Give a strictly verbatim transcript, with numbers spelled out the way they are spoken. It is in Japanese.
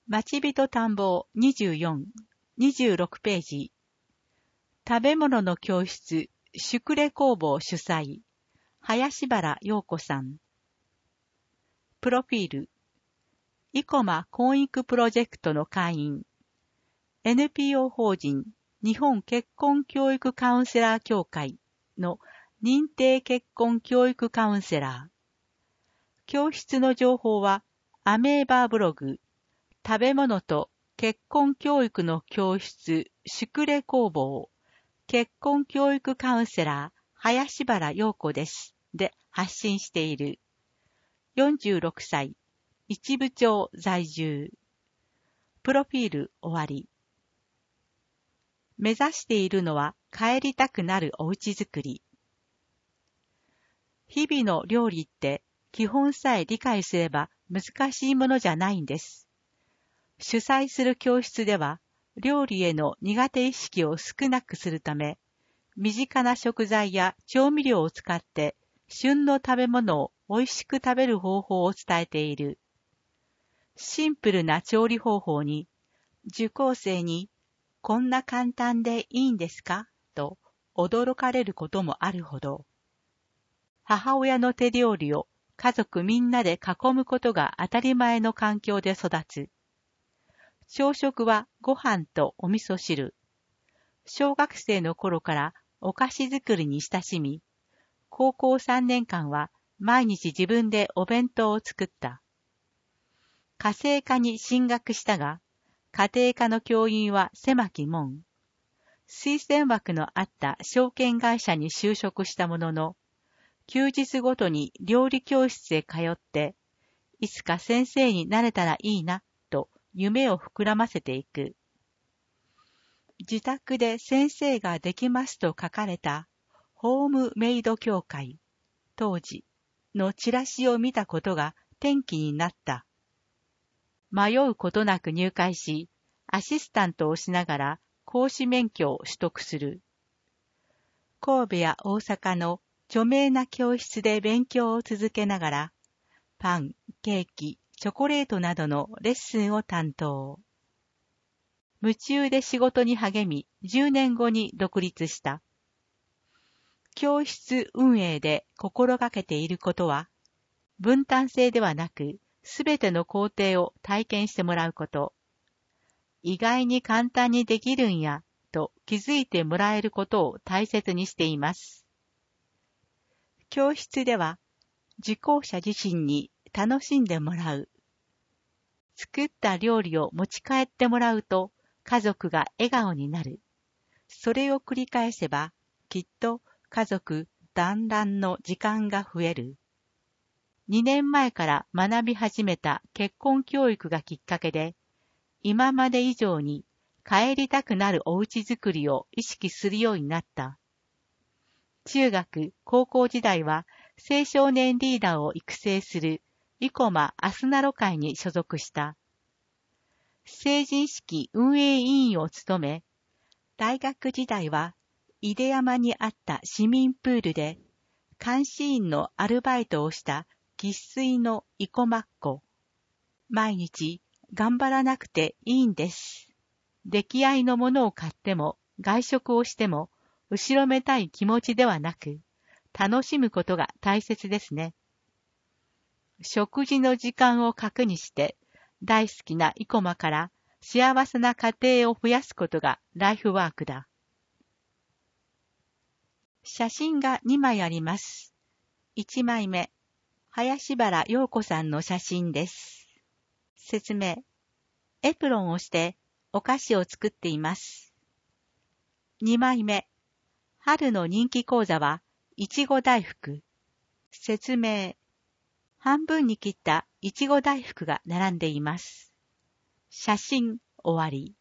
町人探訪にじゅうよん、にじゅうろくページ。食べ物の教室、宿礼工房主催、林原陽子さん。プロフィール。生駒婚育プロジェクトの会員。エヌピーオー 法人日本結婚教育カウンセラー協会の認定結婚教育カウンセラー。教室の情報はアメーバーブログ、食べ物と結婚教育の教室宿礼工房結婚教育カウンセラー林原陽子ですで発信している。よんじゅうろくさい、一部町在住。プロフィール終わり。目指しているのは帰りたくなるおうちづくり。日々の料理って基本さえ理解すれば難しいものじゃないんです。主催する教室では料理への苦手意識を少なくするため、身近な食材や調味料を使って旬の食べ物を美味しく食べる方法を伝えている。シンプルな調理方法に受講生にこんな簡単でいいんですかと驚かれることもあるほど。母親の手料理を家族みんなで囲むことが当たり前の環境で育つ。朝食はご飯とお味噌汁。小学生の頃からお菓子作りに親しみ、高校さんねんかんは毎日自分でお弁当を作った。家政科に進学したが、家庭科の教員は狭き門。推薦枠のあった証券会社に就職したものの、休日ごとに料理教室へ通って、いつか先生になれたらいいな、と夢を膨らませていく。自宅で先生ができますと書かれたホームメイド協会、当時のチラシを見たことが転機になった。迷うことなく入会し、アシスタントをしながら講師免許を取得する。神戸や大阪の著名な教室で勉強を続けながら、パン、ケーキ、チョコレートなどのレッスンを担当。夢中で仕事に励み、じゅうねんごに独立した。教室運営で心がけていることは、分担制ではなく、すべての工程を体験してもらうこと。意外に簡単にできるんや、と気づいてもらえることを大切にしています。教室では、受講者自身に楽しんでもらう。作った料理を持ち帰ってもらうと、家族が笑顔になる。それを繰り返せば、きっと家族団らんの時間が増える。にねんまえから学び始めた結婚教育がきっかけで、今まで以上に帰りたくなるおうちづくりを意識するようになった。中学、高校時代は青少年リーダーを育成する生駒アスナロ会に所属した。成人式運営委員を務め、大学時代は出山にあった市民プールで監視員のアルバイトをした生粋の生駒っ子。毎日頑張らなくていいんです。出来合いのものを買っても外食をしても後ろめたい気持ちではなく、楽しむことが大切ですね。食事の時間を核にして大好きな生駒から幸せな家庭を増やすことがライフワークだ。写真がにまいあります。いちまいめ、林原陽子さんの写真です。説明。エプロンをしてお菓子を作っています。にまいめ、春の人気講座はいちご大福。説明。半分に切ったいちご大福が並んでいます。写真終わり。